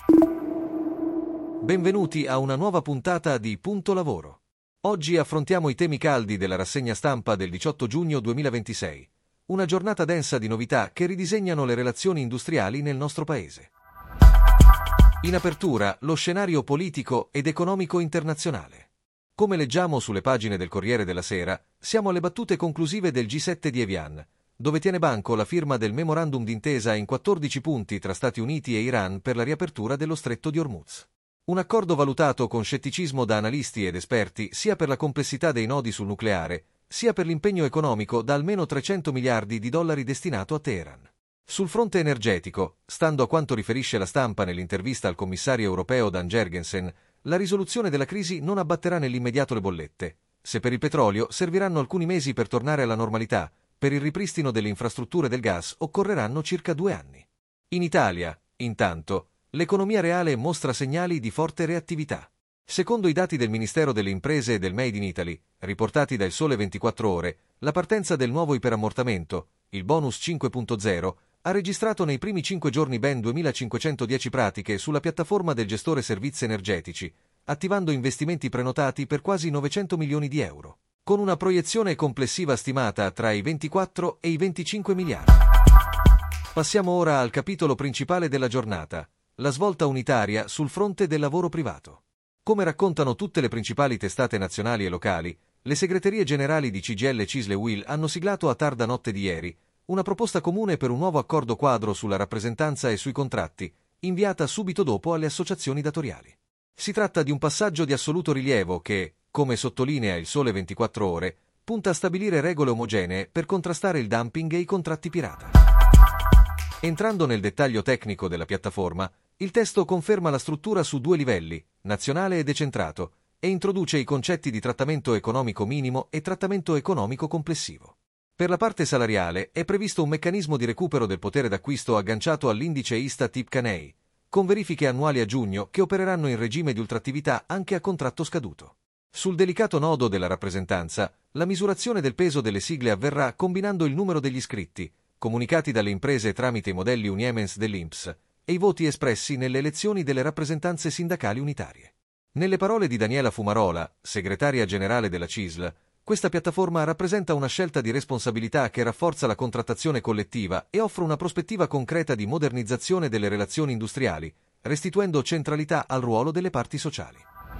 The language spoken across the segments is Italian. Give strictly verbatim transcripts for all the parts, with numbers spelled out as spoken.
Benvenuti a una nuova puntata di Punto Lavoro. Oggi affrontiamo i temi caldi della rassegna stampa del diciotto giugno duemilaventisei. Una giornata densa di novità che ridisegnano le relazioni industriali nel nostro paese. In apertura, lo scenario politico ed economico internazionale. Come leggiamo sulle pagine del Corriere della Sera, siamo alle battute conclusive del G sette di Evian, dove tiene banco la firma del memorandum d'intesa in quattordici punti tra Stati Uniti e Iran per la riapertura dello Stretto di Hormuz. Un accordo valutato con scetticismo da analisti ed esperti sia per la complessità dei nodi sul nucleare, sia per l'impegno economico da almeno trecento miliardi di dollari destinato a Teheran. Sul fronte energetico, stando a quanto riferisce la stampa nell'intervista al commissario europeo Dan Jørgensen, la risoluzione della crisi non abbatterà nell'immediato le bollette. Se per il petrolio serviranno alcuni mesi per tornare alla normalità, per il ripristino delle infrastrutture del gas occorreranno circa due anni. In Italia, intanto, l'economia reale mostra segnali di forte reattività. Secondo i dati del Ministero delle Imprese e del Made in Italy, riportati da Il Sole ventiquattro Ore, la partenza del nuovo iperammortamento, il bonus cinque punto zero, ha registrato nei primi cinque giorni ben duemilacinquecentodieci pratiche sulla piattaforma del gestore servizi energetici, attivando investimenti prenotati per quasi novecento milioni di euro, con una proiezione complessiva stimata tra i ventiquattro e i venticinque miliardi. Passiamo ora al capitolo principale della giornata. La svolta unitaria sul fronte del lavoro privato. Come raccontano tutte le principali testate nazionali e locali, le segreterie generali di C G I L, CISL e U I L hanno siglato a tarda notte di ieri una proposta comune per un nuovo accordo quadro sulla rappresentanza e sui contratti, inviata subito dopo alle associazioni datoriali. Si tratta di un passaggio di assoluto rilievo che, come sottolinea Il Sole ventiquattro Ore, punta a stabilire regole omogenee per contrastare il dumping e i contratti pirata. Entrando nel dettaglio tecnico della piattaforma, il testo conferma la struttura su due livelli, nazionale e decentrato, e introduce i concetti di trattamento economico minimo e trattamento economico complessivo. Per la parte salariale è previsto un meccanismo di recupero del potere d'acquisto agganciato all'indice Istat I P C A N E I, con verifiche annuali a giugno che opereranno in regime di ultrattività anche a contratto scaduto. Sul delicato nodo della rappresentanza, la misurazione del peso delle sigle avverrà combinando il numero degli iscritti, comunicati dalle imprese tramite i modelli Uniemens dell'I N P S, e i voti espressi nelle elezioni delle rappresentanze sindacali unitarie. Nelle parole di Daniela Fumarola, segretaria generale della C I S L, questa piattaforma rappresenta una scelta di responsabilità che rafforza la contrattazione collettiva e offre una prospettiva concreta di modernizzazione delle relazioni industriali, restituendo centralità al ruolo delle parti sociali.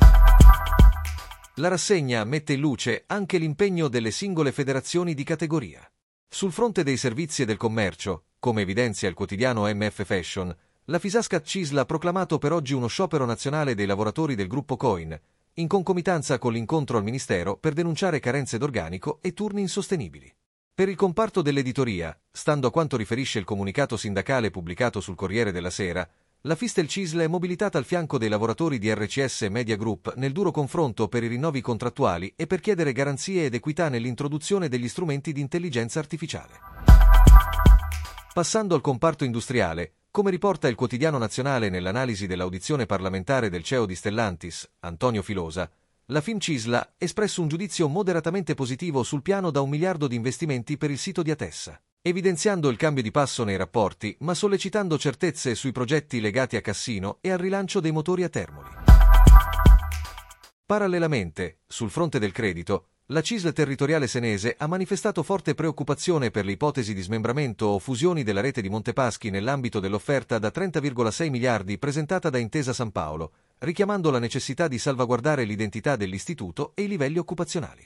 La rassegna mette in luce anche l'impegno delle singole federazioni di categoria. Sul fronte dei servizi e del commercio, come evidenzia il quotidiano M F Fashion, la Fisascat C I S L ha proclamato per oggi uno sciopero nazionale dei lavoratori del gruppo Coin, in concomitanza con l'incontro al Ministero per denunciare carenze d'organico e turni insostenibili. Per il comparto dell'editoria, stando a quanto riferisce il comunicato sindacale pubblicato sul Corriere della Sera, la Fistel C I S L è mobilitata al fianco dei lavoratori di R C S Media Group nel duro confronto per i rinnovi contrattuali e per chiedere garanzie ed equità nell'introduzione degli strumenti di intelligenza artificiale. Passando al comparto industriale, come riporta il quotidiano nazionale nell'analisi dell'audizione parlamentare del C E O di Stellantis, Antonio Filosa, la FIMCISL ha espresso un giudizio moderatamente positivo sul piano da un miliardo di investimenti per il sito di Atessa, evidenziando il cambio di passo nei rapporti, ma sollecitando certezze sui progetti legati a Cassino e al rilancio dei motori a Termoli. Parallelamente, sul fronte del credito, la C I S L territoriale senese ha manifestato forte preoccupazione per le ipotesi di smembramento o fusioni della rete di Montepaschi nell'ambito dell'offerta da trenta virgola sei miliardi presentata da Intesa San Paolo, richiamando la necessità di salvaguardare l'identità dell'istituto e i livelli occupazionali.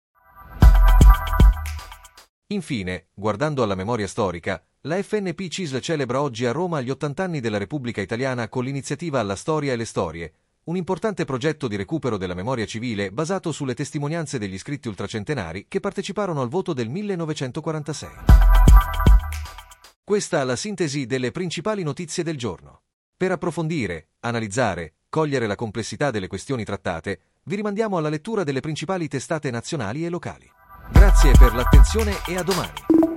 Infine, guardando alla memoria storica, la F N P C I S L celebra oggi a Roma gli ottanta anni della Repubblica Italiana con l'iniziativa La Storia e le Storie, un importante progetto di recupero della memoria civile basato sulle testimonianze degli iscritti ultracentenari che parteciparono al voto del millenovecentoquarantasei. Questa è la sintesi delle principali notizie del giorno. Per approfondire, analizzare, cogliere la complessità delle questioni trattate, vi rimandiamo alla lettura delle principali testate nazionali e locali. Grazie per l'attenzione e a domani.